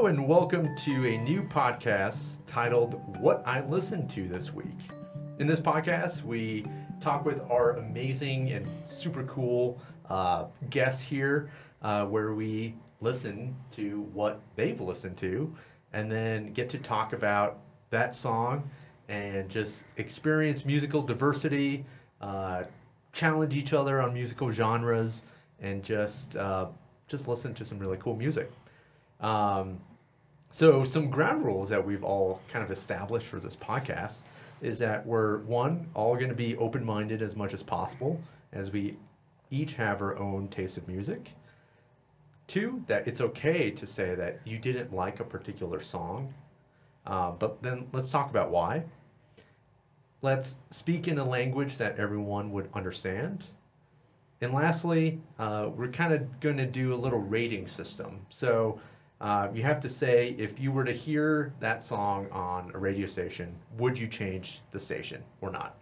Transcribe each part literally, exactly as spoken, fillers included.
Hello and welcome to a new podcast titled What I Listened to This Week. In this podcast, we talk with our amazing and super cool uh, guests here uh, where we listen to what they've listened to and then get to talk about that song and just experience musical diversity, uh, challenge each other on musical genres, and just uh, just listen to some really cool music. Um, so some ground rules that we've all kind of established for this podcast is that we're, one, all going to be open-minded as much as possible as we each have our own taste of music. Two, that it's okay to say that you didn't like a particular song, uh, but then let's talk about why. Let's speak in a language that everyone would understand. And lastly, uh, we're kind of going to do a little rating system. So uh, you have to say, if you were to hear that song on a radio station, would you change the station or not?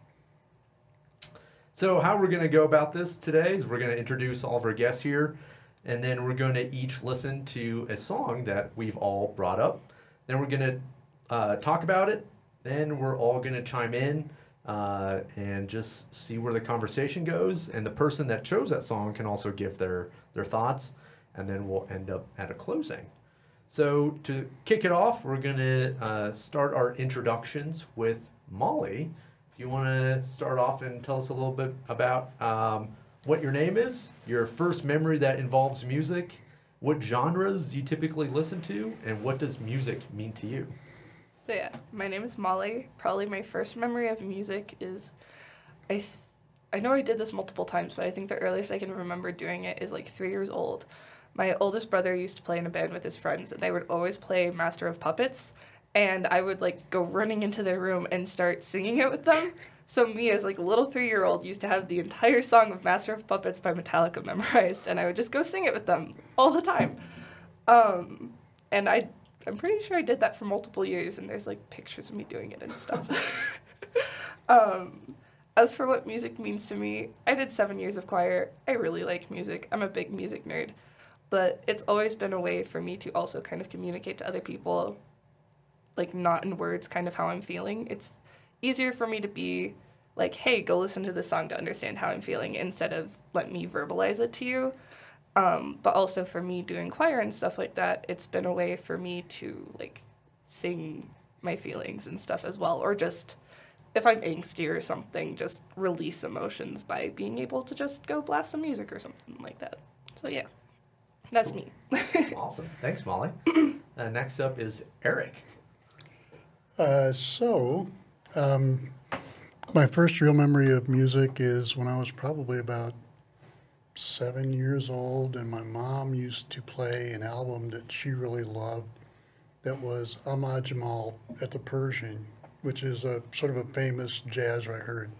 So how we're going to go about this today is we're going to introduce all of our guests here, and then we're going to each listen to a song that we've all brought up. Then we're going to uh, talk about it. Then we're all going to chime in uh, and just see where the conversation goes. And the person that chose that song can also give their, their thoughts, and then we'll end up at a closing. So to kick it off, we're going to uh, start our introductions with Molly. If you want to start off and tell us a little bit about um, what your name is, your first memory that involves music, what genres you typically listen to, and what does music mean to you? So yeah, my name is Molly. Probably my first memory of music is, I th- I know I did this multiple times, but I think the earliest I can remember doing it is like three years old. My oldest brother used to play in a band with his friends, and they would always play Master of Puppets, and I would like go running into their room and start singing it with them. So me as like a little three-year-old used to have the entire song of Master of Puppets by Metallica memorized, and I would just go sing it with them all the time. Um, and I I'm pretty sure I did that for multiple years, and there's, like, pictures of me doing it and stuff. um, as for what music means to me, I did seven years of choir. I really like music. I'm a big music nerd. But it's always been a way for me to also kind of communicate to other people, like, not in words, kind of how I'm feeling. It's easier for me to be like, hey, go listen to this song to understand how I'm feeling, instead of let me verbalize it to you. Um, but also for me doing choir and stuff like that, it's been a way for me to, like, sing my feelings and stuff as well. Or just, if I'm angsty or something, just release emotions by being able to just go blast some music or something like that. So, yeah, that's Cool. me. Awesome. Thanks, Molly. uh, next up is Eric. Uh, so, um, my first real memory of music is when I was probably about seven years old, and my mom used to play an album that she really loved that was Ahmad Jamal at the Pershing, which is a sort of a famous jazz record.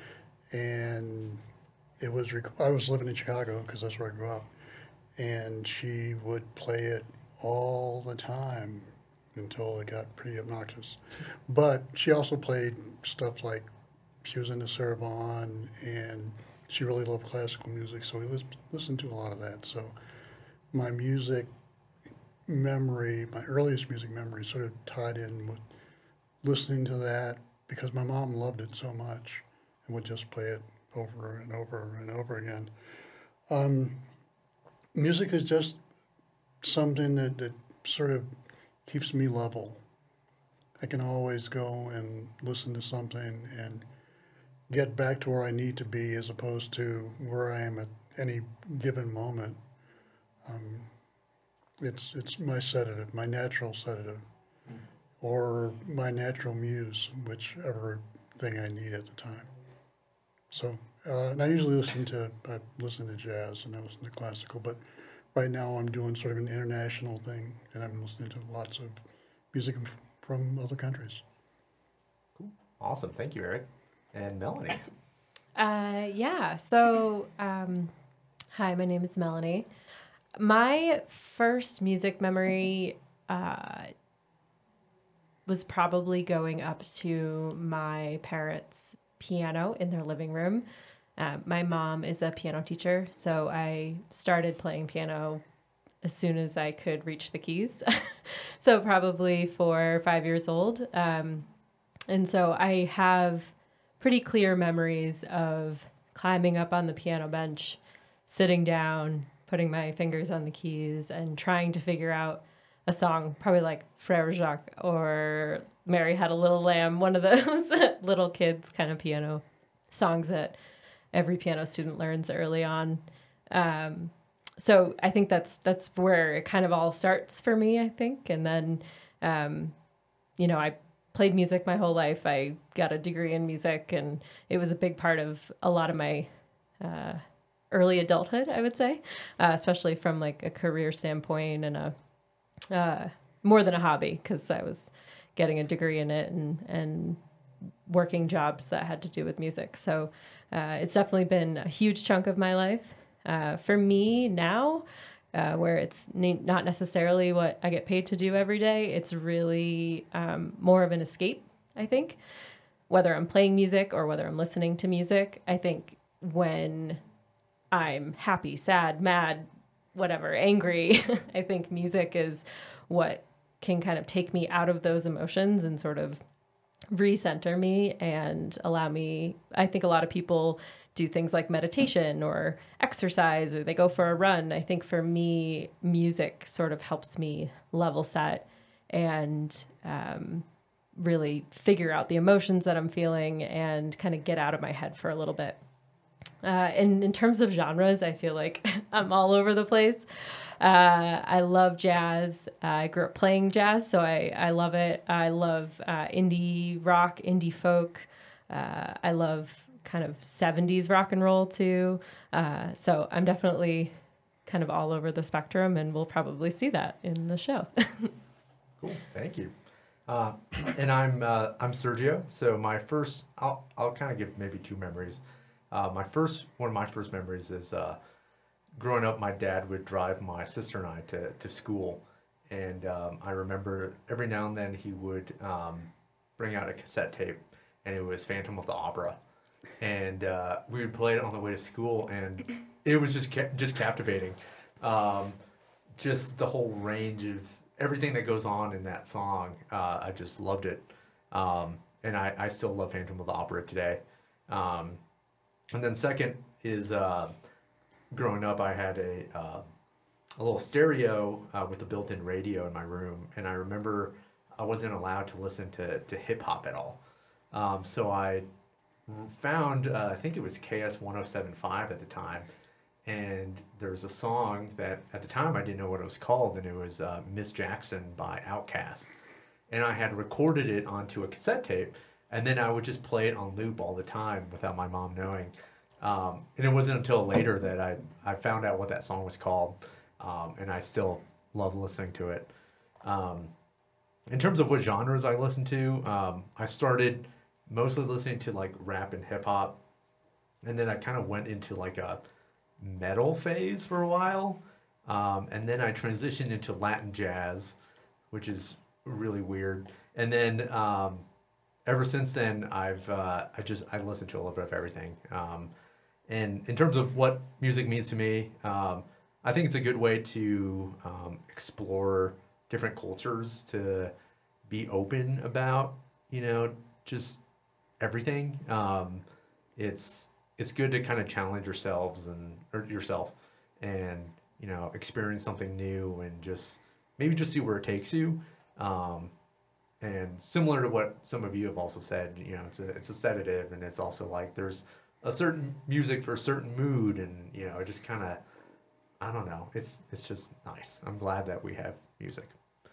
And it was, rec- I was living in Chicago because that's where I grew up, and she would play it all the time until it got pretty obnoxious. But she also played stuff like, she was into Sarah Vaughan, and she really loved classical music, so we lis- listened to a lot of that. So my music memory, my earliest music memory, sort of tied in with listening to that because my mom loved it so much and would just play it over and over and over again. Um, music is just something that, that sort of keeps me level. I can always go and listen to something and get back to where I need to be as opposed to where I am at any given moment. Um, it's it's my sedative, my natural sedative, mm. or my natural muse, whichever thing I need at the time. So, uh, and I usually listen to, I listen to jazz and I listen to classical, but right now I'm doing sort of an international thing, and I'm listening to lots of music from other countries. Cool. Awesome. Thank you, Eric. And Melanie. Uh, yeah. So, um, hi, my name is Melanie. My first music memory uh, was probably going up to my parents' piano in their living room. Uh, my mom is a piano teacher, so I started playing piano as soon as I could reach the keys. So probably four or five years old. Um, and so I have pretty clear memories of climbing up on the piano bench, sitting down, putting my fingers on the keys and trying to figure out a song, probably like Frère Jacques or Mary Had a Little Lamb, one of those little kids kind of piano songs that every piano student learns early on. Um, so I think that's that's where it kind of all starts for me, I think. And then, um, you know, I played music my whole life. I got a degree in music, and it was a big part of a lot of my uh, early adulthood, I would say, uh, especially from like a career standpoint and a uh, more than a hobby, because I was getting a degree in it and and working jobs that had to do with music. So uh, it's definitely been a huge chunk of my life. Uh, for me now, uh, where it's ne- not necessarily what I get paid to do every day, it's really um, more of an escape, I think. Whether I'm playing music or whether I'm listening to music, I think when I'm happy, sad, mad, whatever, angry, I think music is what can kind of take me out of those emotions and sort of recenter me and allow me. I think a lot of people do things like meditation or exercise, or they go for a run. I think for me, music sort of helps me level set and um, really figure out the emotions that I'm feeling and kind of get out of my head for a little bit. Uh, and in terms of genres, I feel like I'm all over the place. Uh, I love jazz. Uh, I grew up playing jazz, so I, I love it. I love uh, indie rock, indie folk. Uh, I love kind of seventies rock and roll too. Uh, so I'm definitely kind of all over the spectrum, and we'll probably see that in the show. Cool, thank you. Uh, and I'm uh, I'm Sergio. So my first, I'll I'll kind of give maybe two memories. Uh, my first, one of my first memories is uh, growing up. My dad would drive my sister and I to to school, and um, I remember every now and then he would um, bring out a cassette tape, and it was Phantom of the Opera, and uh, we would play it on the way to school, and it was just ca- just captivating, um, just the whole range of everything that goes on in that song. Uh, I just loved it, um, and I, I still love Phantom of the Opera today. Um, and then second is uh, growing up, I had a uh, a little stereo uh, with a built-in radio in my room, and I remember I wasn't allowed to listen to, to hip hop at all. Um, so I found, uh, I think it was K S one oh seven point five at the time, and there was a song that at the time I didn't know what it was called, and it was uh, Miss Jackson by Outkast. And I had recorded it onto a cassette tape, and then I would just play it on loop all the time without my mom knowing. Um, and it wasn't until later that I, I found out what that song was called, um, and I still love listening to it. Um, in terms of what genres I listen to, um, I started mostly listening to like rap and hip hop, and then I kind of went into like a metal phase for a while, um, and then I transitioned into Latin jazz, which is really weird. And then um, ever since then, I've uh, I just I listen to a little bit of everything. Um, and in terms of what music means to me, um, I think it's a good way to um, explore different cultures, to be open about, you know, just everything. Um, it's it's good to kind of challenge yourselves and or yourself, and you know, experience something new and just maybe just see where it takes you. Um, and similar to what some of you have also said, you know, it's a it's a sedative, and it's also like there's a certain music for a certain mood, and you know, it just kind of, I don't know, it's it's just nice. I'm glad that we have music.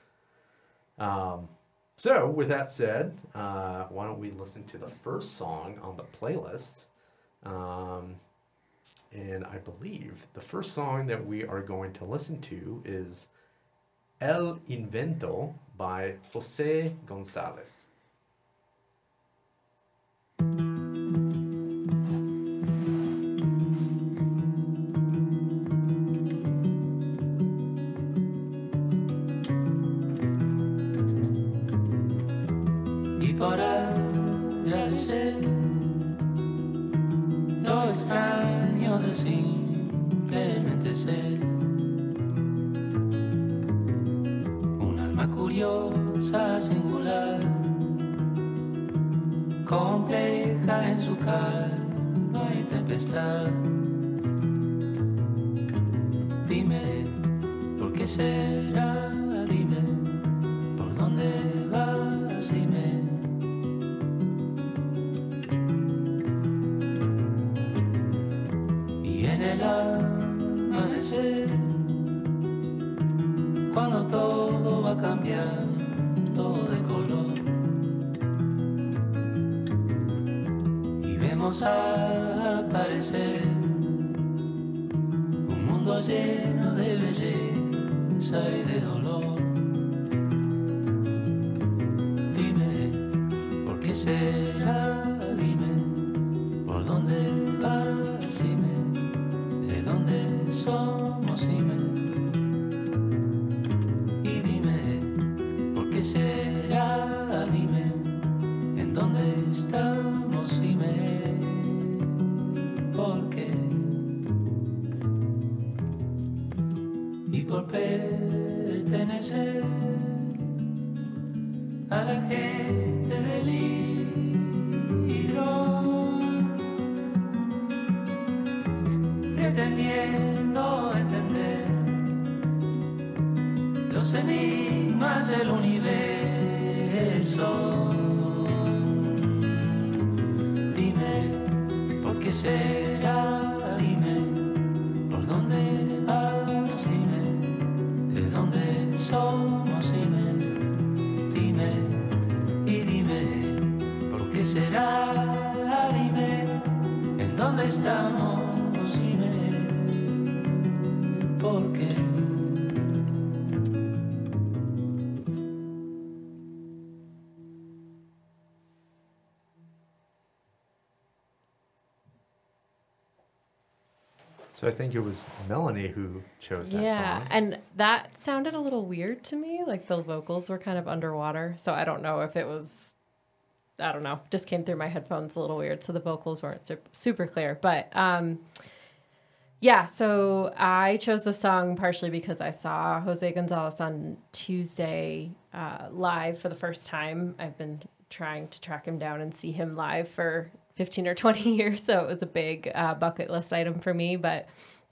Um, so with that said, uh, why don't we listen to the first song on the playlist? Um, and I believe the first song that we are going to listen to is El Invento by Jose Gonzalez. Y por agradecer lo extraño de simplemente ser curiosa, singular, compleja en su calma y tempestad. Dime, ¿por qué será? Dime, ¿por dónde vas? Dime. Y en el amanecer, cuando todo va a cambiar, todo de color, y vemos aparecer un mundo lleno de belleza y de dolor. Dime, ¿por qué será? Dime, ¿por dónde vas? Dime, ¿de dónde somos? Dime. Y dime, ¿por qué será? Dime, ¿en dónde estamos? Dime, ¿por qué? Y por pertenecer a la gente del libro, pretendiendo entender los enigmas del universo. Dime, ¿por qué será? Dime, ¿por dónde vas? Dime, ¿de dónde somos? Dime, dime, y dime, ¿por qué será? Dime, ¿en dónde estamos? Dime, ¿por qué? So I think it was Melanie who chose that Yeah, song. and that sounded a little weird to me. Like the vocals were kind of underwater. So I don't know if it was, I don't know, just came through my headphones a little weird. So the vocals weren't su- super clear. But um, yeah, so I chose the song partially because I saw Jose Gonzalez on Tuesday uh, live for the first time. I've been trying to track him down and see him live for fifteen or twenty years. So it was a big uh, bucket list item for me. But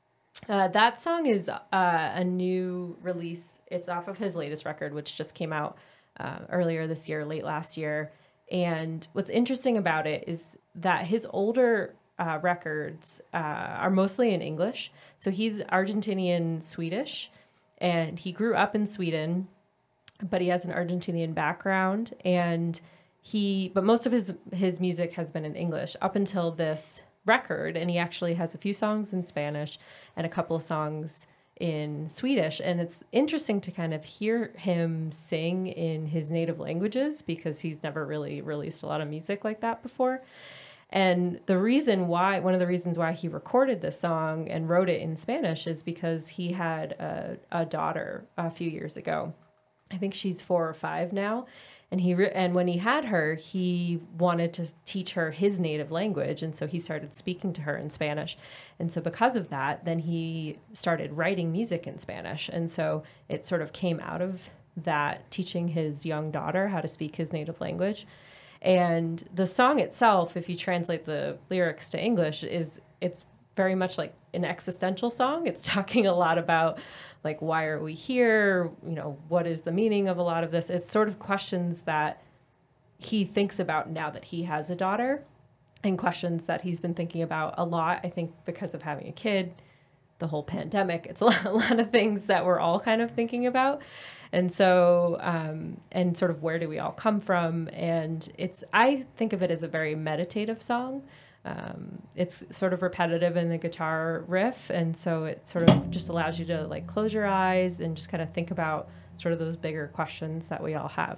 uh, that song is uh, a new release. It's off of his latest record, which just came out uh, earlier this year, late last year. And what's interesting about it is that his older uh, records uh, are mostly in English. So he's Argentinian Swedish, and he grew up in Sweden, but he has an Argentinian background. And he, but most of his his music has been in English up until this record, and he actually has a few songs in Spanish and a couple of songs in Swedish. And it's interesting to kind of hear him sing in his native languages because he's never really released a lot of music like that before. And the reason why, one of the reasons why he recorded this song and wrote it in Spanish is because he had a, a daughter a few years ago. I think she's four or five now. And he re- and when he had her, he wanted to teach her his native language. And so he started speaking to her in Spanish. And so because of that, then he started writing music in Spanish. And so it sort of came out of that, teaching his young daughter how to speak his native language. And the song itself, if you translate the lyrics to English, is it's very much like an existential song. It's talking a lot about, like, why are we here? You know, what is the meaning of a lot of this? It's sort of questions that he thinks about now that he has a daughter, and questions that he's been thinking about a lot, I think, because of having a kid, the whole pandemic. It's a lot, a lot of things that we're all kind of thinking about. And so, um, and sort of where do we all come from? And it's, I think of it as a very meditative song. Um, it's sort of repetitive in the guitar riff. And so it sort of just allows you to, like, close your eyes and just kind of think about sort of those bigger questions that we all have.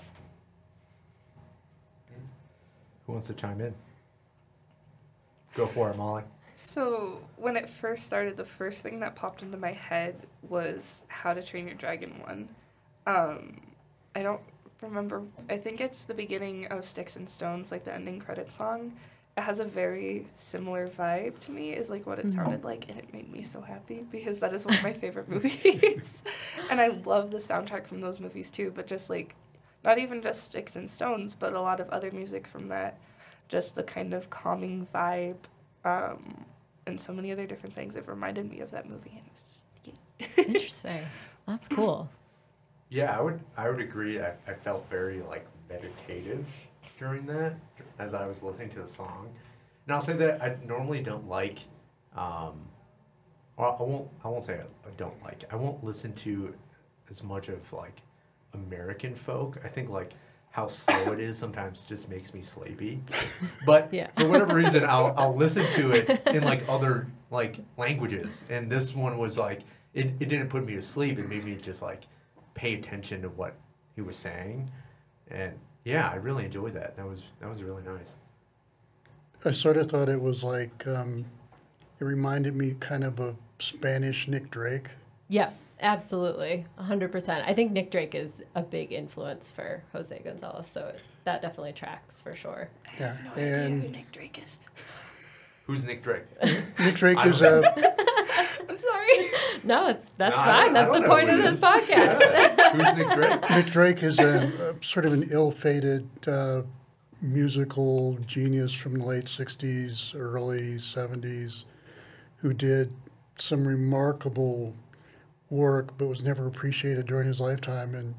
Who wants to chime in? Go for it, Molly. So when it first started, the first thing that popped into my head was How to Train Your Dragon one. Um, I don't remember. I think it's the beginning of Sticks and Stones, like the ending credit song. it has a very similar vibe to me, is like what it Mhm. sounded like, and it made me so happy because that is one of my favorite movies. And I love the soundtrack from those movies too, but just like, not even just Sticks and Stones, but a lot of other music from that, just the kind of calming vibe, um, and so many other different things. It reminded me of that movie, and it was just, yeah. Interesting. That's cool. Yeah, I would I would agree. I, I felt very like meditative during that as I was listening to the song. And I'll say that I normally don't like um well, I won't I won't say I, I don't like I won't listen to as much of like American folk. I think like how slow it is sometimes just makes me sleepy. But Yeah. for whatever reason I'll I'll listen to it in like other like languages. And this one was like it, it didn't put me to sleep. It made me just like pay attention to what he was saying, and yeah, I really enjoyed that. That was that was really nice. I sort of thought it was like, um, it reminded me kind of of Spanish Nick Drake. Yeah, absolutely. one hundred percent. I think Nick Drake is a big influence for Jose Gonzalez, so it, that definitely tracks for sure. Yeah, I have no idea who and Nick Drake is. Who's Nick Drake? Nick Drake I is don't a, I'm sorry. No, it's that's No, I fine. don't- I That's don't the know point who of it this is. podcast. Yeah. Who's Nick Drake? Nick Drake is a, a sort of an ill-fated uh, musical genius from the late sixties, early seventies, who did some remarkable work but was never appreciated during his lifetime, and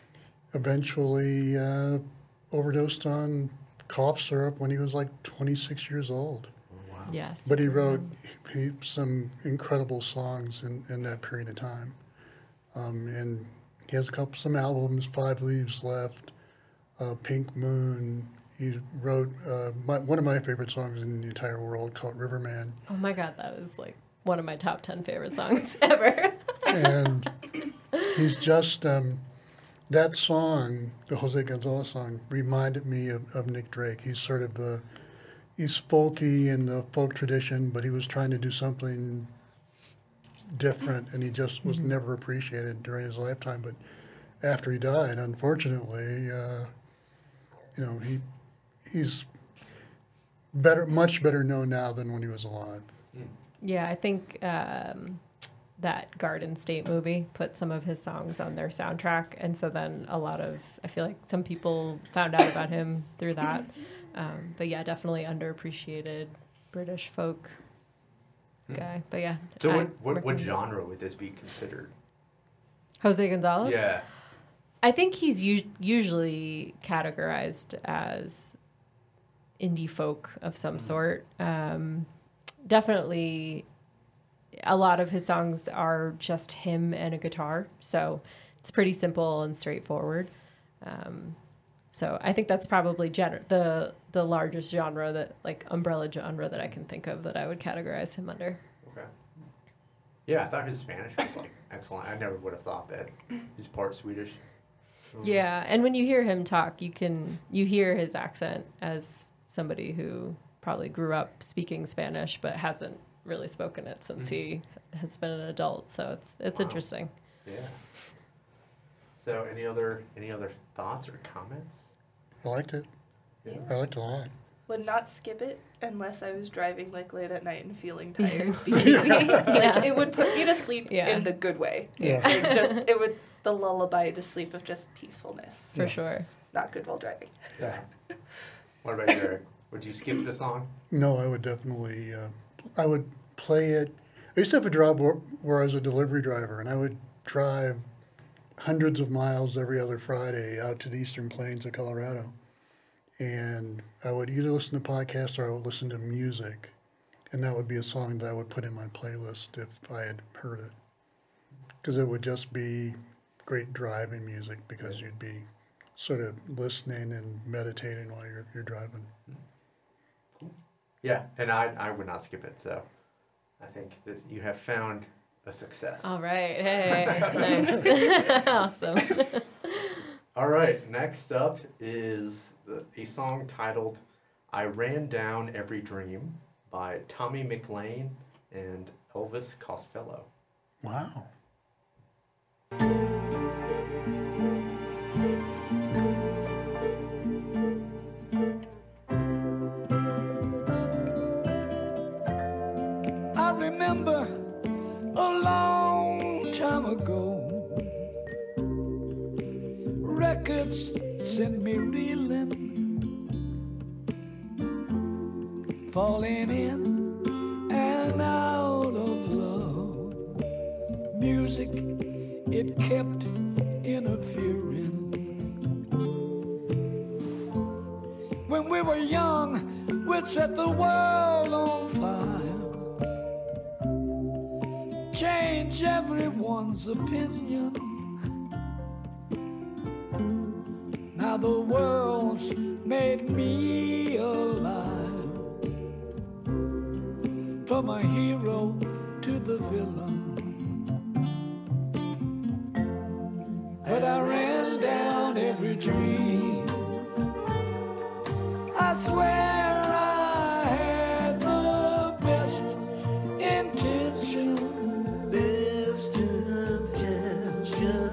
eventually uh, overdosed on cough syrup when he was like twenty-six years old. Wow. Yes. But he wrote he, some incredible songs in, in that period of time. Um, and he has a couple, some albums, Five Leaves Left, uh, Pink Moon. He wrote uh, my, one of my favorite songs in the entire world called Riverman. Oh my God, that is like one of my top ten favorite songs ever. And he's just, um, that song, the Jose Gonzalez song, reminded me of, of Nick Drake. He's sort of a, he's folky in the folk tradition, but he was trying to do something different, and he just was Mhm. never appreciated during his lifetime. But after he died, unfortunately, uh, you know, he he's better, much better known now than when he was alive. Yeah, I think um, that Garden State movie put some of his songs on their soundtrack. And so then a lot of, I feel like some people found out about him through that. Um, but yeah, definitely underappreciated British folk guy. But yeah. So I what what, what recommend it. genre would this be considered? Jose Gonzalez? Yeah. I think he's u- usually categorized as indie folk of some sort. Um, definitely, a lot of his songs are just him and a guitar, so it's pretty simple and straightforward. Um, so I think that's probably gener- the the largest genre that like umbrella genre that I can think of that I would categorize him under. Okay. Yeah, I thought his Spanish was like excellent. I never would have thought that he's part Swedish. Yeah, and when you hear him talk, you can you hear his accent as somebody who probably grew up speaking Spanish but hasn't really spoken it since Mhm. he has been an adult. So it's it's Wow. interesting. Yeah. So any other any other thoughts or comments? I liked it. Yeah. I liked it a lot. Would not skip it unless I was driving like late at night and feeling tired. Yeah. Like it would put me to sleep Yeah. in the good way. Yeah. Like just it would the lullaby to sleep of just peacefulness. For Yeah. sure. Not good while driving. Yeah. What about you, Eric? Would you skip the song? No, I would definitely, uh, I would play it. I used to have a job where, where I was a delivery driver, and I would drive hundreds of miles every other Friday out to the eastern plains of Colorado. And I would either listen to podcasts or I would listen to music. And that would be a song that I would put in my playlist if I had heard it. Because it would just be great driving music because you'd be sort of listening and meditating while you're, you're driving. Yeah, and I I would not skip it. So I think that you have found a success. All right. Hey. Nice. Awesome. All right, next up is the, a song titled I Ran Down Every Dream by Tommy McLean and Elvis Costello. Wow. a long time ago. Records sent me reeling, falling in and out of love. Music, it kept interfering. When we were young, we'd set the world on fire, change everyone's opinion. Now the world's made me alive, from a hero to the villain. But I ran down every dream. I swear I had the best intention, best intention.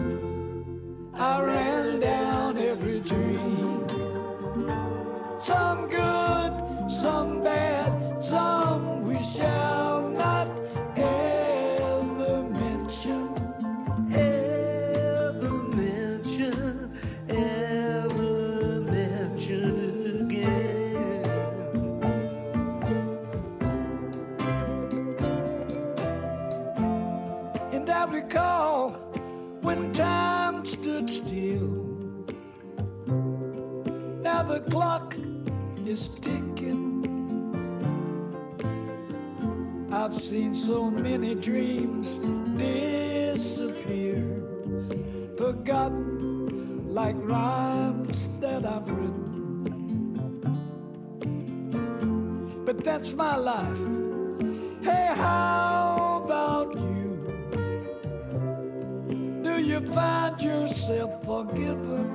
I ran down every dream, some good, some bad, some we shall not ever mention, ever mention, ever mention again. And I recall when time stood still. Now the clock is ticking. I've seen so many dreams disappear, forgotten like rhymes that I've written. But that's my life. Hey, how about you? Do you find yourself forgiven?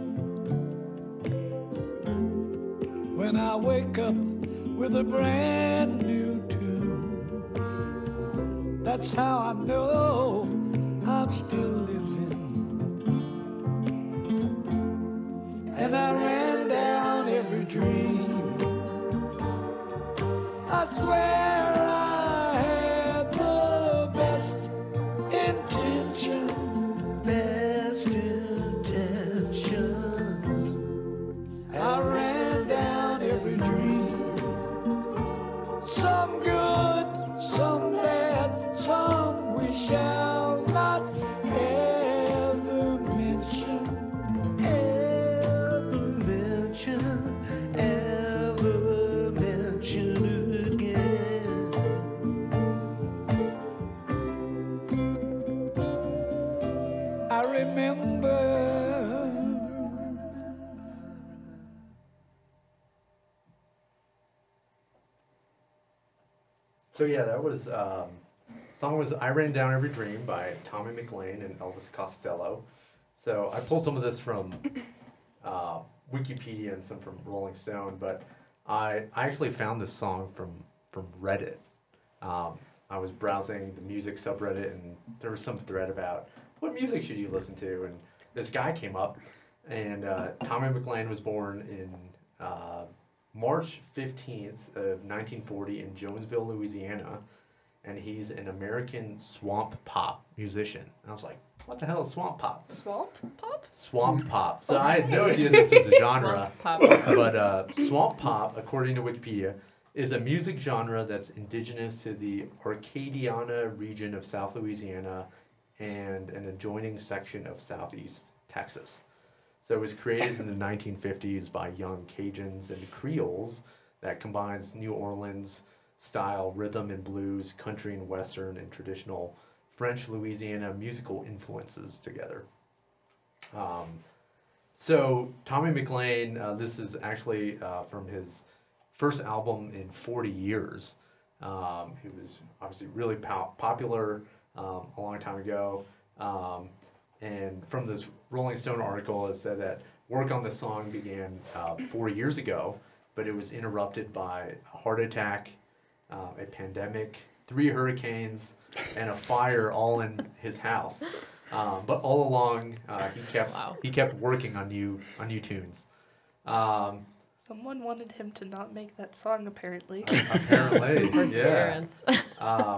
When I wake up with a brand new tune, that's how I know I'm still living. And I ran down every dream. I swear I had the best intention, best intention. I ran down every dream, some good, some bad, some we shall not ever mention, ever mention, ever mention again. I remember. So yeah, that was um, song was "I Ran Down Every Dream" by Tommy McLean and Elvis Costello. So I pulled some of this from uh, Wikipedia and some from Rolling Stone, but I I actually found this song from from Reddit. Um, I was browsing the music subreddit, and there was some thread about what music should you listen to, and this guy came up, and uh, Tommy McLean was born in uh, March fifteenth of nineteen forty in Jonesville, Louisiana, and he's an American swamp pop musician. And I was like, what the hell is swamp pop? Swamp pop? Swamp pop. So I had no idea this was a genre. Pop. But uh, swamp pop, according to Wikipedia, is a music genre that's indigenous to the Arcadiana region of South Louisiana and an adjoining section of Southeast Texas. So it was created in the nineteen fifties by young Cajuns and Creoles that combines New Orleans style rhythm and blues, country and western, and traditional French Louisiana musical influences together. Um, so Tommy McLean, uh, this is actually uh, from his first album in forty years. Um, he was obviously really po- popular um, a long time ago. Um, and from this Rolling Stone article, it said that work on this song began uh, four years ago, but it was interrupted by a heart attack, uh, a pandemic, three hurricanes, and a fire all in his house. Um, but all along, uh, he kept Wow. he kept working on new on new tunes. Um, Someone wanted him to not make that song, apparently. apparently, yeah. Perseverance. Um,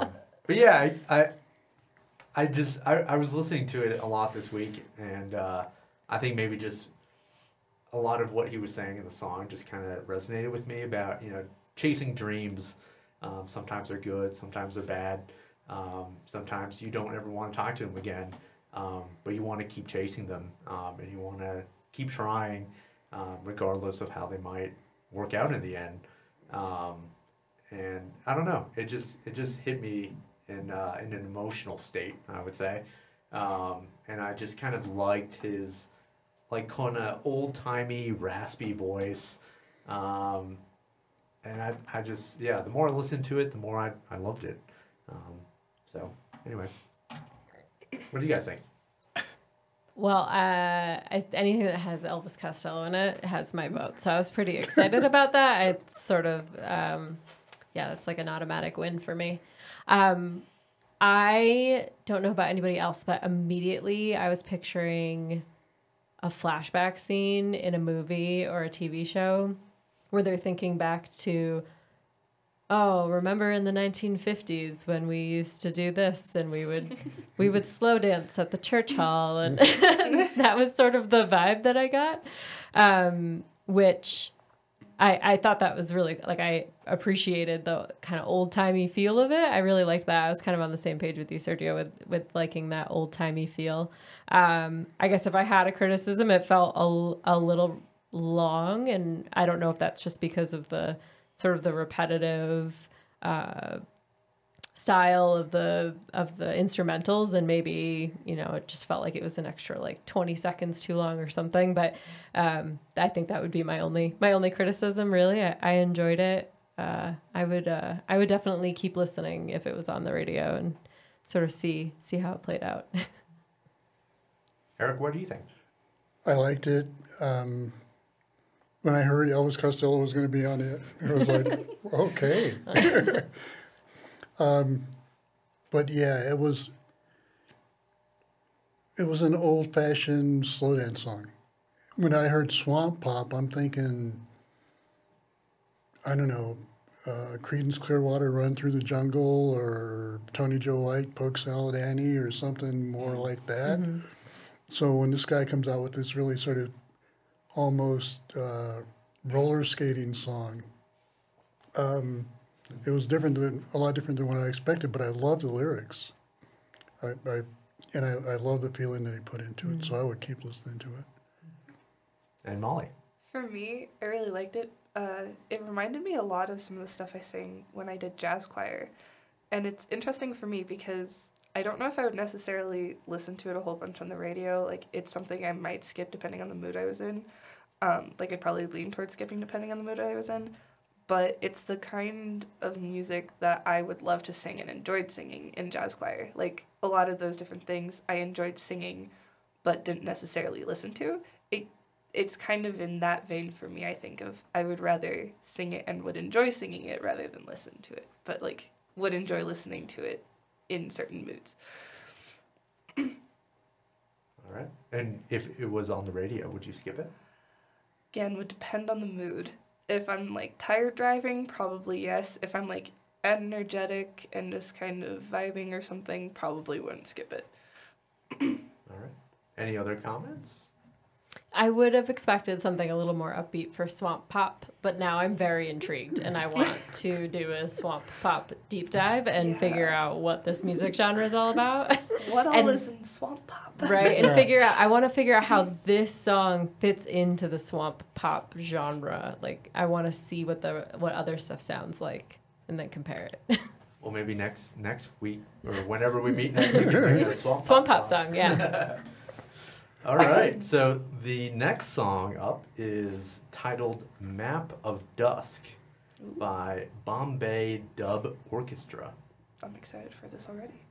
but yeah, I, I, I just I, I was listening to it a lot this week, and uh, I think maybe just a lot of what he was saying in the song just kind of resonated with me about, you know, chasing dreams. Um, sometimes they're good, sometimes they're bad. Um, sometimes you don't ever want to talk to them again, um, but you want to keep chasing them, um, and you want to keep trying, um, regardless of how they might work out in the end. Um, and I don't know, it just it just hit me in uh, in an emotional state, I would say, um, and I just kind of liked his like kind of old timey raspy voice, um, and I I just yeah, the more I listened to it, the more I I loved it. Um, so anyway, what do you guys think? Well, uh, I, anything that has Elvis Costello in it has my vote. So I was pretty excited about that. It's sort of, um, yeah, that's like an automatic win for me. Um, I don't know about anybody else, but immediately I was picturing a flashback scene in a movie or a T V show where they're thinking back to, oh, remember in the nineteen fifties when we used to do this and we would we would slow dance at the church hall, and that was sort of the vibe that I got, um, which I, I thought that was really, like, I appreciated the kind of old-timey feel of it. I really liked that. I was kind of on the same page with you, Sergio, with, with liking that old-timey feel. Um, I guess if I had a criticism, it felt a, a little long, and I don't know if that's just because of the sort of the repetitive uh, style of the of the instrumentals, and maybe, you know, it just felt like it was an extra like twenty seconds too long or something. But um, I think that would be my only my only criticism. Really, I, I enjoyed it. Uh, I would uh, I would definitely keep listening if it was on the radio and sort of see see how it played out. Eric, what do you think? I liked it. Um, when I heard Elvis Costello was going to be on it, I was like, okay. um, but yeah, it was it was an old-fashioned slow dance song. When I heard Swamp Pop, I'm thinking, I don't know, uh, Creedence Clearwater Run Through the Jungle, or Tony Joe White, Polk Salad Annie, or something more like that. Mm-hmm. So when this guy comes out with this really sort of almost uh, roller skating song, um, it was different than a lot different than what I expected. But I love the lyrics, I, I and I, I love the feeling that he put into Mm-hmm. it. So I would keep listening to it. And Molly? For me, I really liked it. Uh, it reminded me a lot of some of the stuff I sang when I did jazz choir. And it's interesting for me because I don't know if I would necessarily listen to it a whole bunch on the radio. Like, it's something I might skip depending on the mood I was in. Um, like, I'd probably lean towards skipping depending on the mood I was in. But it's the kind of music that I would love to sing and enjoyed singing in jazz choir. Like, a lot of those different things I enjoyed singing but didn't necessarily listen to. It It's kind of in that vein for me, I think, of I would rather sing it and would enjoy singing it rather than listen to it. But, like, would enjoy listening to it in certain moods. All right. And if it was on the radio, would you skip it? Again, would depend on the mood. If I'm, like, tired driving, probably yes. If I'm, like, energetic and just kind of vibing or something, probably wouldn't skip it. All right. Any other comments? I would have expected something a little more upbeat for Swamp Pop, but now I'm very intrigued and I want to do a Swamp Pop deep dive and Yeah. figure out what this music genre is all about. What all And- is in Swamp Pop? Right, and Yeah. figure out, I want to figure out how this song fits into the Swamp Pop genre. Like, I want to see what the what other stuff sounds like and then compare it. Well, maybe next next week or whenever we meet next, you can bring a Swamp, Swamp Pop Pop song, yeah. All right. So the next song up is titled Map of Dusk by Bombay Dub Orchestra. I'm excited for this already.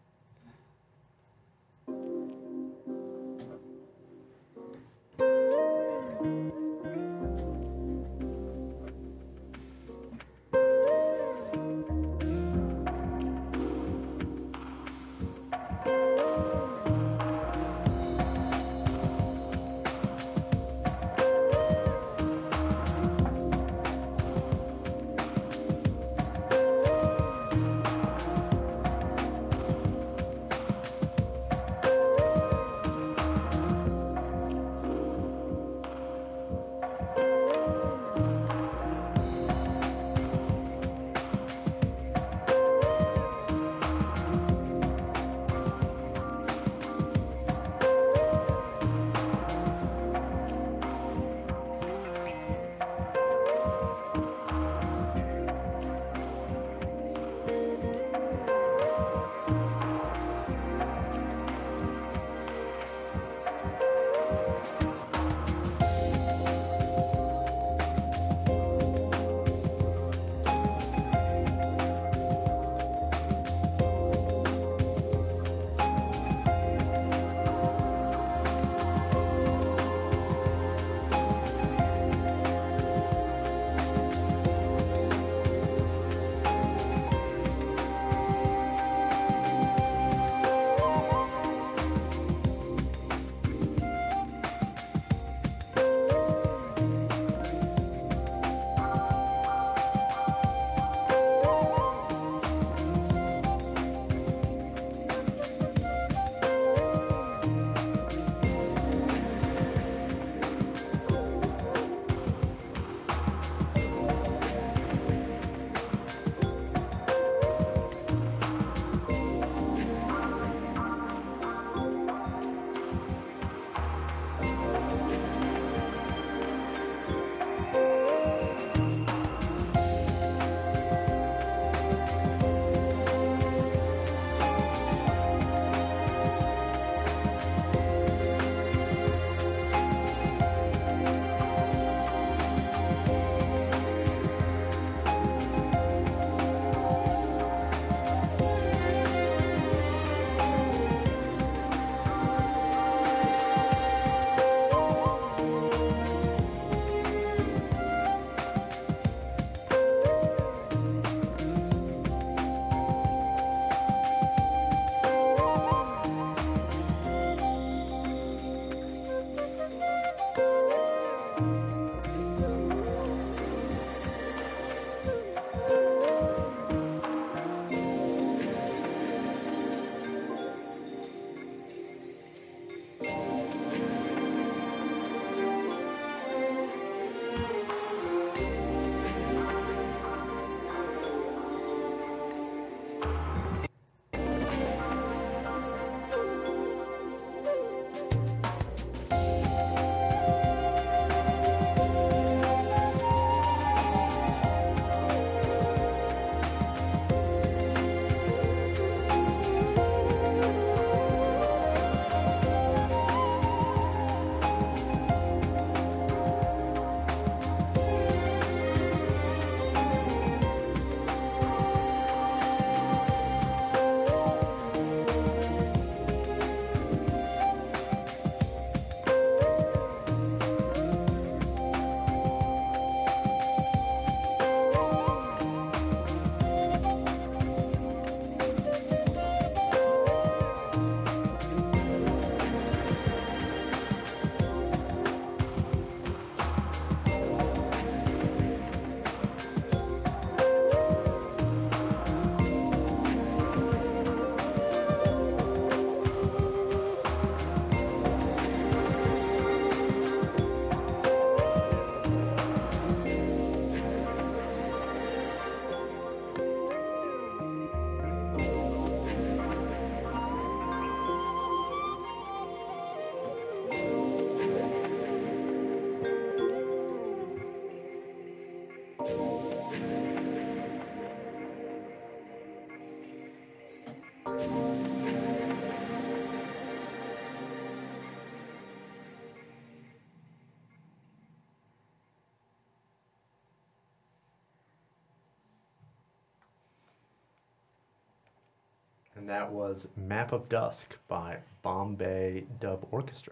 and that was Map of Dusk by Bombay Dub Orchestra.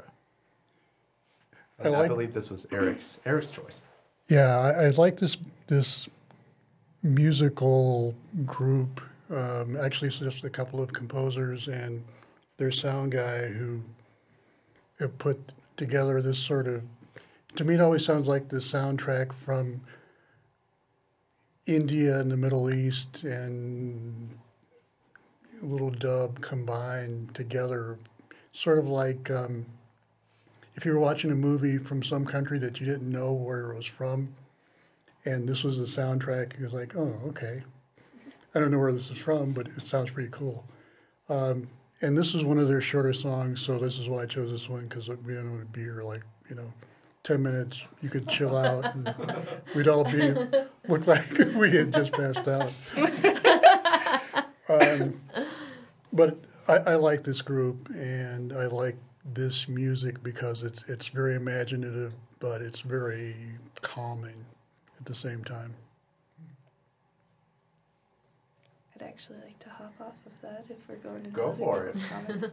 I I, like- believe this was Eric's Eric's choice. Yeah, I, I like this this musical group. Um, actually, it's just a couple of composers and their sound guy who have put together this sort of. To me, it always sounds like the soundtrack from India and the Middle East and a little dub combined together, sort of like. Um, If you were watching a movie from some country that you didn't know where it was from, and this was the soundtrack, it was like, oh, okay. I don't know where this is from, but it sounds pretty cool. Um, and this is one of their shorter songs, so this is why I chose this one, because we didn't want to be here like, you know, ten minutes. You could chill out, and we'd all be, look like we had just passed out. um, but I, I like this group, and I like this music because it's it's very imaginative, but it's very calming at the same time. I'd actually like to hop off of that if we're going into Go the for people's comments.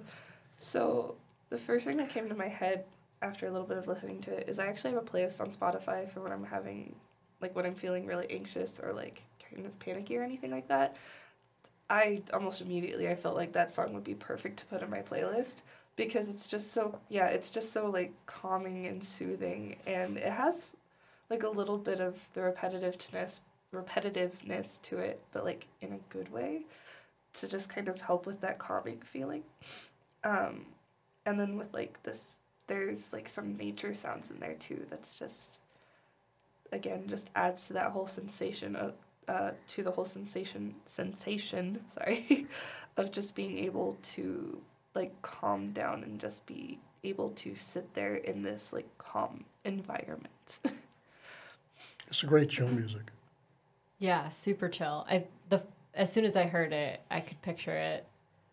So the first thing that came to my head after a little bit of listening to it is I actually have a playlist on Spotify for when I'm having, like when I'm feeling really anxious or like kind of panicky or anything like that. I almost immediately I felt like that song would be perfect to put in my playlist because it's just so, yeah, it's just so like calming and soothing, and it has like a little bit of the repetitiveness repetitiveness to it, but like in a good way, to just kind of help with that calming feeling. Um, and then with like this, there's like some nature sounds in there too. That's just, again, just adds to that whole sensation of, uh, to the whole sensation, sensation, sorry, of just being able to like calm down and just be able to sit there in this like calm environment. It's a great chill music. Yeah, super chill. I the as soon as I heard it, I could picture it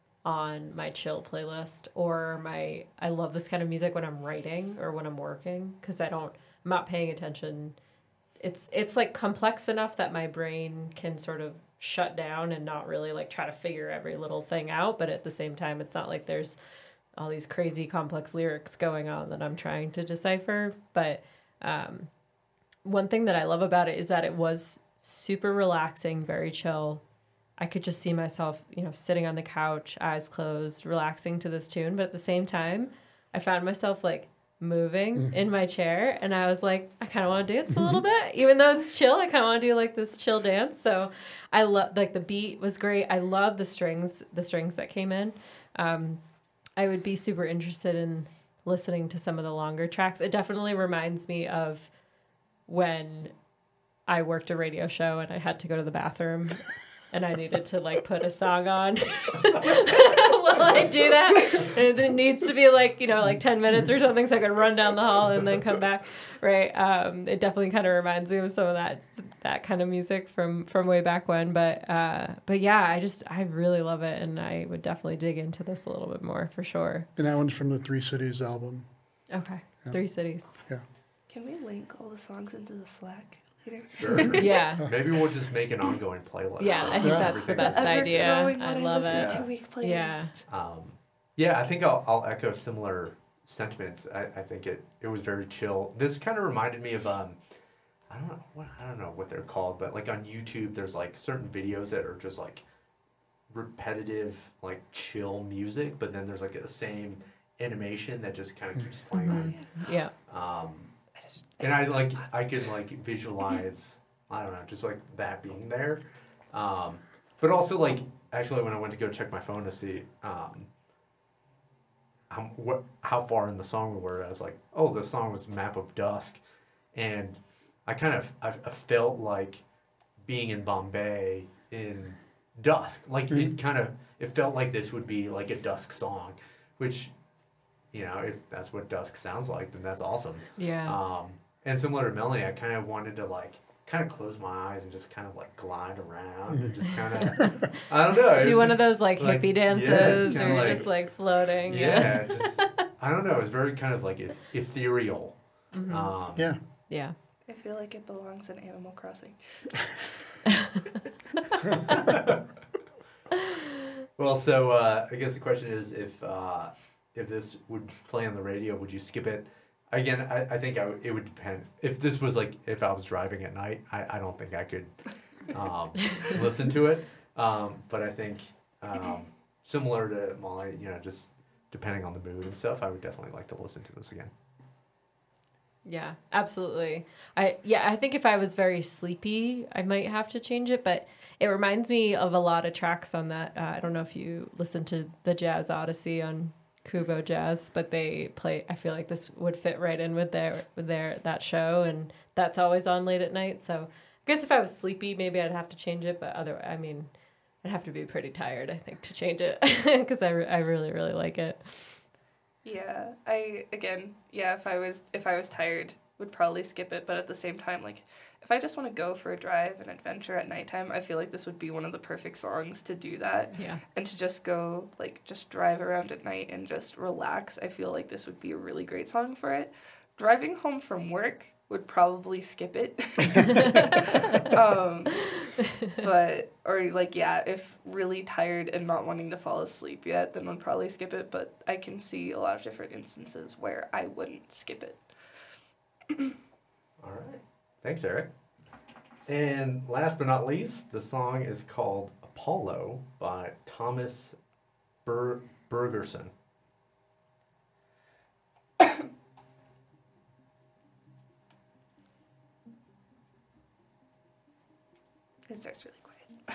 on my chill playlist or my I love this kind of music when I'm writing or when I'm working because I don't I'm not paying attention. It's it's like complex enough that my brain can sort of shut down and not really like try to figure every little thing out, but at the same time it's not like there's all these crazy complex lyrics going on that I'm trying to decipher, but um one thing that I love about it is that it was super relaxing, very chill. I could just see myself, you know, sitting on the couch, eyes closed, relaxing to this tune. But at the same time, I found myself like moving mm-hmm. in my chair, and I was like, I kind of want to dance a little bit, even though it's chill. I kind of want to do like this chill dance. So I love like the beat was great. I love the strings, the strings that came in. Um, I would be super interested in listening to some of the longer tracks. It definitely reminds me of when I worked a radio show and I had to go to the bathroom and I needed to like put a song on while I do that. And it needs to be like, you know, like ten minutes or something so I can run down the hall and then come back. Right. Um, it definitely kind of reminds me of some of that, that kind of music from, from way back when. But, uh, but yeah, I just, I really love it. And I would definitely dig into this a little bit more for sure. And that one's from the Three Cities album. Okay. Yeah. Three Cities. Yeah. Can we link all the songs into the Slack later? Sure. Yeah. Maybe we'll just make an ongoing playlist. Yeah, I think Yeah. that's the best idea. Ever-growing I What love Listen it. To week playlist. Yeah. Um, yeah, I think I'll, I'll echo similar sentiments. I, I think it, it was very chill. This kind of reminded me of um, I don't know what I don't know what they're called, but like on YouTube, there's like certain videos that are just like repetitive, like chill music, but then there's like the same animation that just kind of keeps playing on. Yeah. Um, and I like I can like visualize I don't know just like that being there, um, but also like actually when I went to go check my phone to see um, how what how far in the song we were, I was like, oh, the song was Map of Dusk, and I kind of I, I felt like being in Bombay in dusk, like mm-hmm. it kind of it felt like this would be like a dusk song, which. You know, if that's what dusk sounds like, then that's awesome. Yeah. Um, and similar to Melanie, I kind of wanted to like kind of close my eyes and just kind of like glide around and just kind of, I don't know. Do one just, of those like, like hippie dances yeah, or you're like, just like floating. Yeah. just, I don't know. It was very kind of like ethereal. Mm-hmm. Um, Yeah. Yeah. I feel like it belongs in Animal Crossing. Well, so uh, I guess the question is if uh, if this would play on the radio, would you skip it? Again, I, I think I w- it would depend. If this was like if I was driving at night, I, I don't think I could um, listen to it. Um, but I think um, similar to Molly, you know, just depending on the mood and stuff, I would definitely like to listen to this again. Yeah, absolutely. I yeah, I think if I was very sleepy, I might have to change it, but it reminds me of a lot of tracks on that. Uh, I don't know if you listen to the Jazz Odyssey on Kubo Jazz, but they play. I feel like this would fit right in with their with their that show, and that's always on late at night. So I guess if I was sleepy, maybe I'd have to change it. But other, I mean, I'd have to be pretty tired, I think, to change it because I re- I really really like it. Yeah, I again, yeah, if I was if I was tired, would probably skip it, but at the same time, like if I just want to go for a drive and adventure at nighttime, I feel like this would be one of the perfect songs to do that. Yeah. And to just go like just drive around at night and just relax, I feel like this would be a really great song for it. Driving home from work would probably skip it. um, but, or like, yeah, if really tired and not wanting to fall asleep yet, then would probably skip it. But I can see a lot of different instances where I wouldn't skip it. All right. Thanks, Eric. And last but not least, the song is called Apollo by Thomas Ber- Bergerson. It starts really quiet.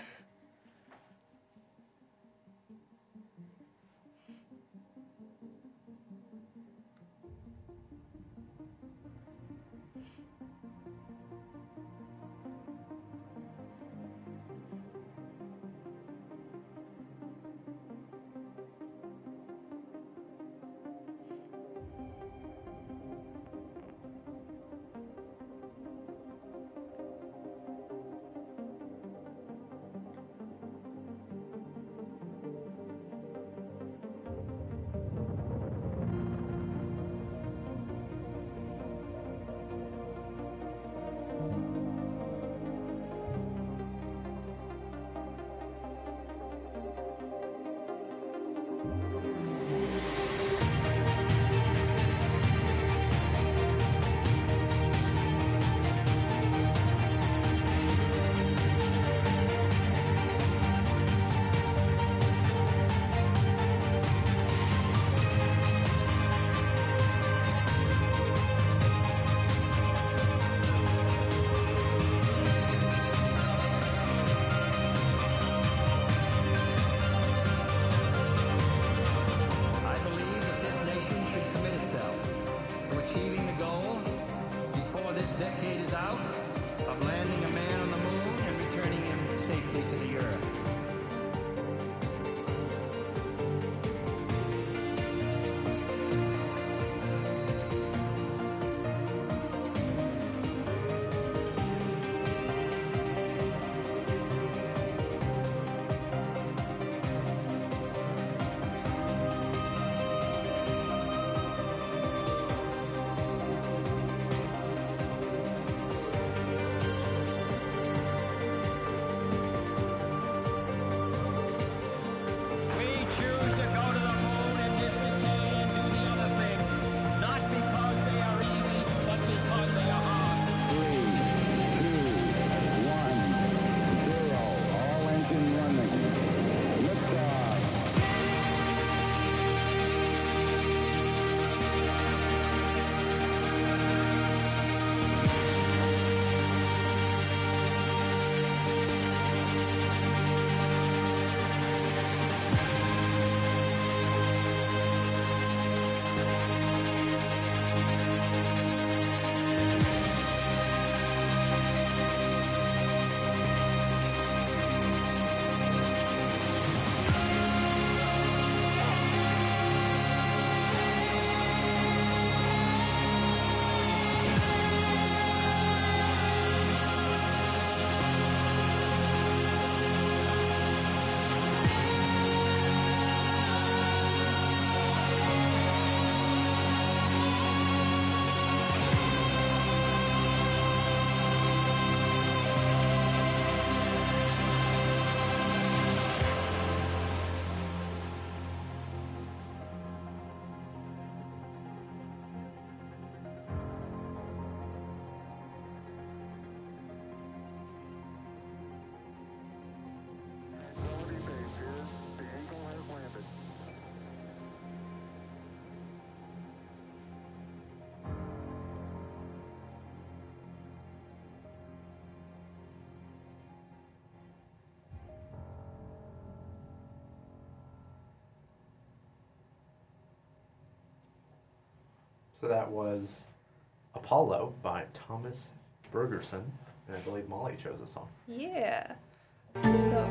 So that was Apollo by Thomas Bergerson, and I believe Molly chose a song. Yeah. So.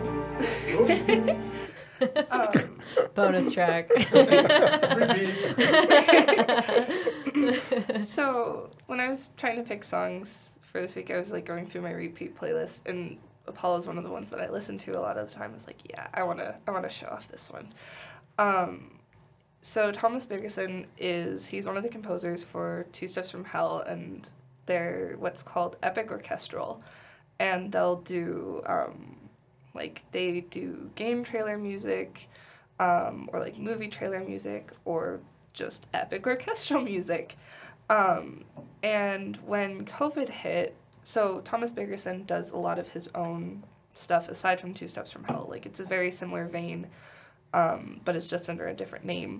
um, Bonus track. So when I was trying to pick songs for this week, I was like going through my repeat playlist, and Apollo's one of the ones that I listen to a lot of the time. I was like, yeah, I wanna I wanna show off this one. Um, so Thomas Bergerson is he's one of the composers for Two Steps from Hell, and they're what's called epic orchestral, and they'll do um, like they do game trailer music, um, or like movie trailer music, or just epic orchestral music. Um, and when COVID hit, so Thomas Bergerson does a lot of his own stuff aside from Two Steps from Hell. Like, it's a very similar vein, um, but it's just under a different name.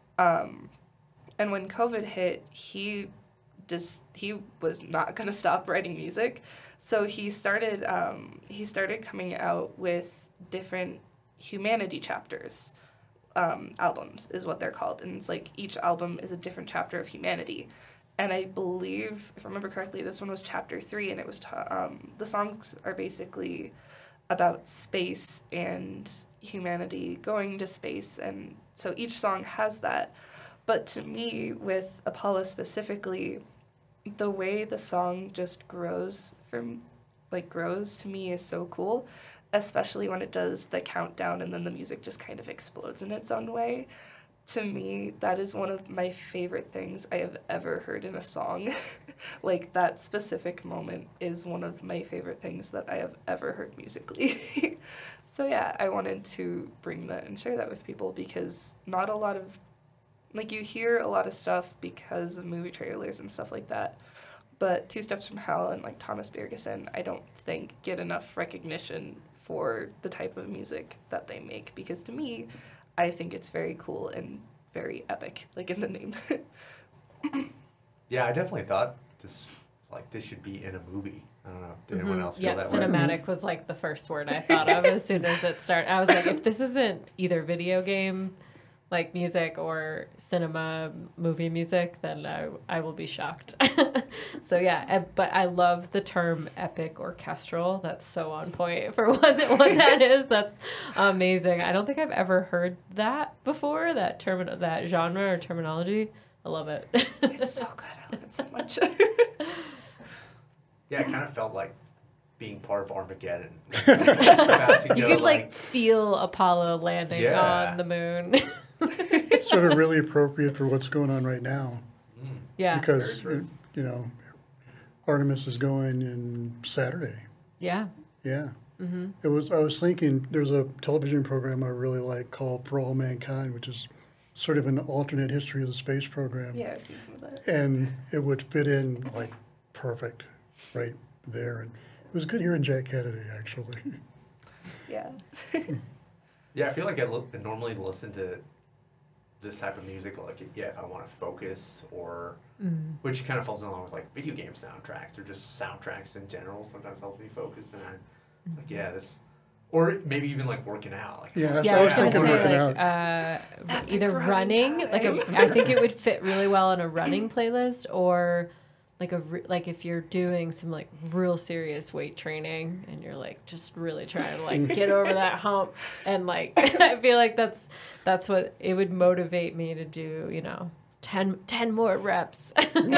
Um, and when COVID hit, he just, he was not going to stop writing music. So he started, um, he started coming out with different humanity chapters. Um, albums is what they're called, and it's like each album is a different chapter of humanity. And I believe, if I remember correctly, this one was chapter three, and it was ta- um, the songs are basically about space and humanity going to space, and so each song has that. But to me, with Apollo specifically, the way the song just grows from, like grows to me is so cool. Especially when it does the countdown and then the music just kind of explodes in its own way. To me, that is one of my favorite things I have ever heard in a song. Like, that specific moment is one of my favorite things that I have ever heard musically. So yeah, I wanted to bring that and share that with people, because not a lot of, like, you hear a lot of stuff because of movie trailers and stuff like that. But Two Steps from Hell and, like, Thomas Bergerson, I don't think get enough recognition for the type of music that they make, because to me, I think it's very cool and very epic, like in the name. Yeah, I definitely thought this, like, this should be in a movie. I don't know. Did anyone Mhm. else feel Yeah, that way? cinematic was like the first word I thought of as soon as it started. I was like, if this isn't either video game, like music, or cinema movie music, then I, I will be shocked. So yeah, uh, but I love the term epic orchestral. That's so on point for what, what that is. That's amazing. I don't think I've ever heard that before, that term, that genre or terminology. I love it. It's so good. I love it so much. Yeah, it kind of felt like being part of Armageddon. About to You go, could like feel Apollo landing Yeah. on the moon. Sort of really appropriate for what's going on right now. Yeah. Because, Very true. you know, Artemis is going in Saturday. Yeah. Yeah. Mm-hmm. It was. I was thinking there's a television program I really like called For All Mankind, which is sort of an alternate history of the space program. Yeah, I've seen some of that. And it would fit in like perfect right there. And it was good hearing Jack Kennedy, actually. Yeah. Yeah, I feel like I, look, I normally listen to this type of music, like, yeah, if I want to focus, or, Mm-hmm. which kind of falls along with, like, video game soundtracks, or just soundtracks in general sometimes help me focus, and I'm like, yeah, this, or maybe even, like, working out. Like, Yeah, that's Yeah, what I was gonna thinking say working like out. uh, either running running, like a, time. I think it would fit really well in a running playlist, or like a re- like if you're doing some like real serious weight training and you're like just really trying to like get over that hump, and like I feel like that's that's what it would motivate me to do, you know, ten, ten more reps.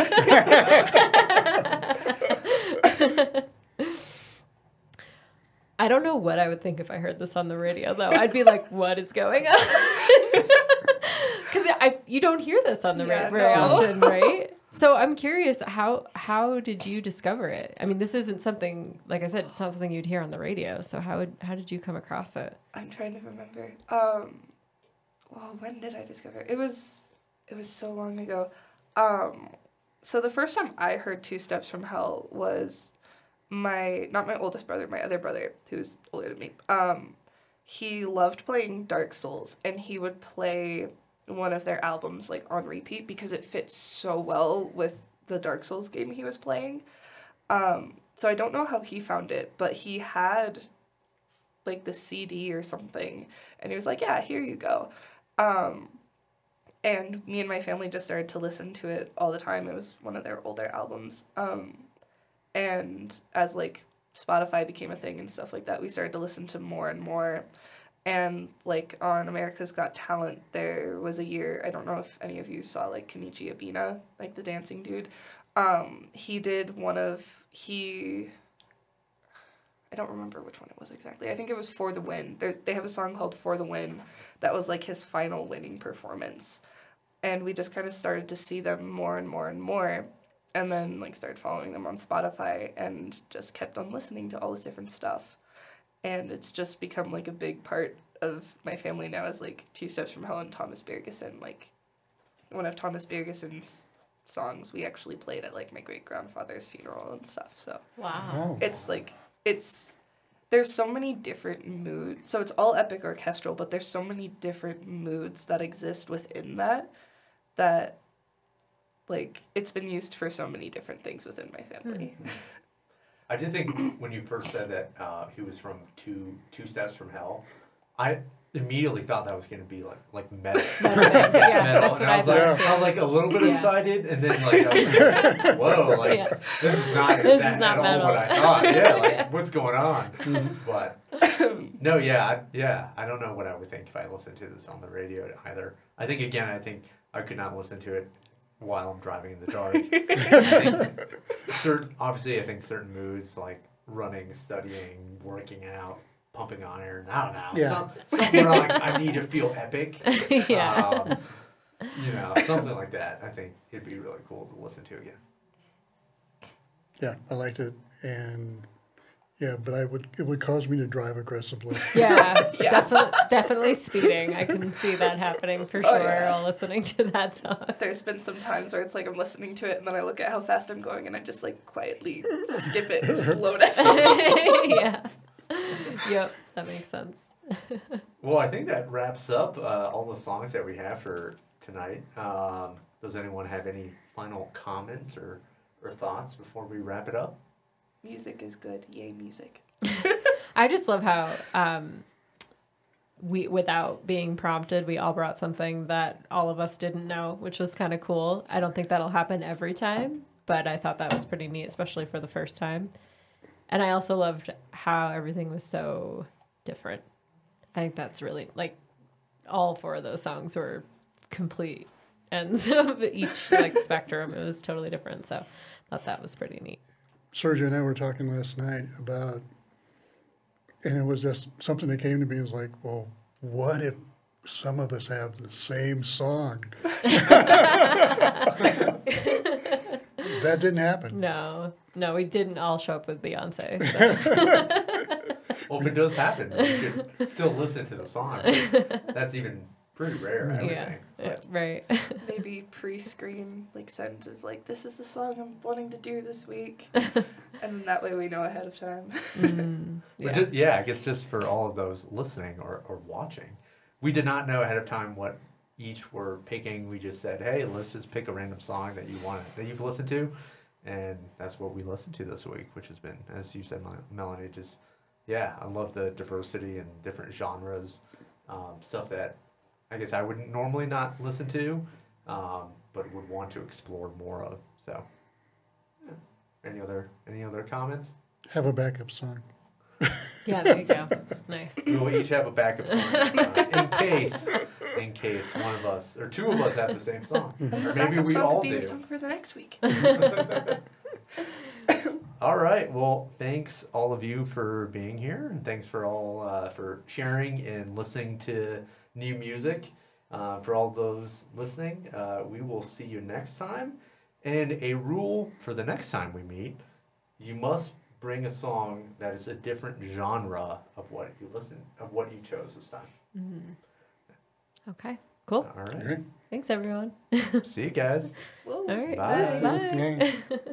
I don't know what I would think if I heard this on the radio, though. I'd be like, what is going on? Because I you don't hear this on the Yeah, radio very no. often, right? So I'm curious, how how did you discover it? I mean, this isn't something, like I said, it's not something you'd hear on the radio. So how would, how did you come across it? I'm trying to remember. Um, well, when did I discover it? It was, it was so long ago. Um, so the first time I heard Two Steps from Hell was my, not my oldest brother, my other brother, who's older than me. Um, he loved playing Dark Souls, and he would play one of their albums like on repeat because it fits so well with the Dark Souls game he was playing. Um, so I don't know how he found it, but he had like the C D or something, and he was like, yeah, here you go. Um, and me and my family just started to listen to it all the time. It was one of their older albums. Um, and as, like, Spotify became a thing and stuff like that, we started to listen to more and more. And, like, on America's Got Talent, there was a year, I don't know if any of you saw, like, Kenichi Abina, like, the dancing dude. Um, he did one of, he, I don't remember which one it was exactly. I think it was For the Win. They're, they have a song called For the Win that was, like, his final winning performance. And we just kind of started to see them more and more and more. And then, like, started following them on Spotify and just kept on listening to all this different stuff. And it's just become, like, a big part of my family now is, like, Two Steps From Hell and Thomas Bergeson. Like, one of Thomas Bergeson's songs we actually played at, like, my great-grandfather's funeral and stuff. So Wow. Oh. it's, like, it's, there's so many different moods. So it's all epic orchestral, but there's so many different moods that exist within that, that, like, it's been used for so many different things within my family. I did think when you first said that uh, he was from two two steps from hell, I immediately thought that was going to be like like metal. Metal, yeah, metal. that's And what I I was thought like, too. I was like a little bit Yeah. excited, and then like, I was like whoa, like Yeah. this is not This is that not at all what metal. I thought. Yeah, like what's going on? But no, yeah, I, yeah, I don't know what I would think if I listened to this on the radio either. I think again, I think I could not listen to it while I'm driving in the dark. I think certain, obviously, I think certain moods like running, studying, working out, pumping iron. I don't know. Yeah. Some, something where like I need to feel epic. Yeah. Um, you know, something like that. I think it'd be really cool to listen to again. Yeah, I liked it, and yeah, but I would it would cause me to drive aggressively. Yeah, Yeah. definitely, definitely speeding. I can see that happening for Oh, sure yeah. while listening to that song. There's been some times where it's like I'm listening to it and then I look at how fast I'm going and I just like quietly skip it and slow down. Yeah. Yep, that makes sense. Well, I think that wraps up uh, all the songs that we have for tonight. Um, does anyone have any final comments or, or thoughts before we wrap it up? Music is good. Yay, music. I just love how um, we, without being prompted, we all brought something that all of us didn't know, which was kind of cool. I don't think that'll happen every time, but I thought that was pretty neat, especially for the first time. And I also loved how everything was so different. I think that's really, like, all four of those songs were complete ends of each, like, spectrum. It was totally different, so I thought that was pretty neat. Sergio and I were talking last night about, and it was just something that came to me. It was like, well, what if some of us have the same song? That didn't happen. No, no, we didn't all show up with Beyonce. So. Well, if it does happen, we should still listen to the song. That's even pretty rare, I would Yeah, think. yeah, right. Maybe pre-screen, like send of like, this is the song I'm wanting to do this week. And then that way we know ahead of time. Mm, But yeah. ju- yeah, I guess just for all of those listening or, or watching, we did not know ahead of time what each were picking. We just said, hey, let's just pick a random song that you want that you've listened to, and that's what we listened to this week, which has been, as you said, Mel- Melanie, just yeah, I love the diversity and different genres, um, stuff that I guess I would normally not listen to, um, but would want to explore more of. So, yeah. any other any other comments? Have a backup song. Yeah, there you go. Nice. We will each have a backup song uh, in case, in case one of us or two of us have the same song, or maybe Backup we song all could be your do. song for the next week. All right. Well, thanks all of you for being here, and thanks for all uh, for sharing and listening to new music. Uh, for all those listening, uh, we will see you next time. And a rule for the next time we meet: you must bring a song that is a different genre of what you listen of what you chose this time. Mm. Okay, cool. All right. Okay. Thanks, everyone. See you guys. Whoa. All right, Bye. bye. Yeah. Bye.